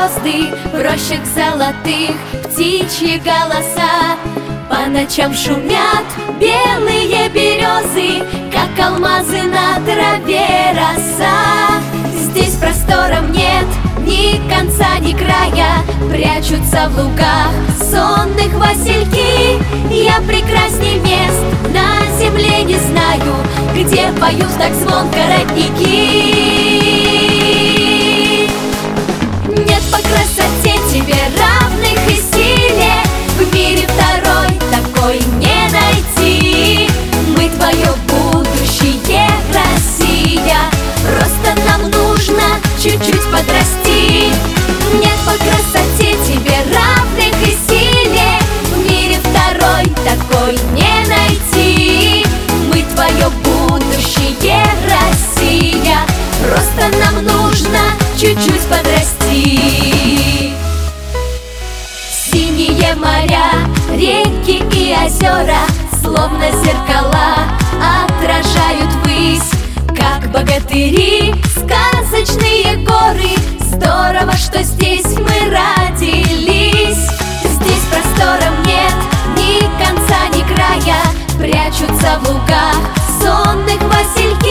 звезды, в рощах золотых птичьи голоса. По ночам шумят белые березы, как алмазы на траве роса. Здесь простором нет ни конца, ни края, прячутся в лугах сонных васильки. Я прекрасней мест на земле не знаю, где поют так звонко родники. Нет по красоте тебе равных и силе, в мире второй такой не найти. Мы твое будущее, Россия, просто нам нужно чуть-чуть подрасти. Нет по красоте тебе равных и силе, в мире второй такой не найти. Мы твое будущее, Россия, просто нам нужно чуть-чуть подрасти. Синие моря, реки и озера, словно зеркала, отражают ввысь, как богатыри, сказочные горы. Здорово, что здесь мы родились. Здесь простором нет ни конца, ни края, прячутся в лугах сонных васильки.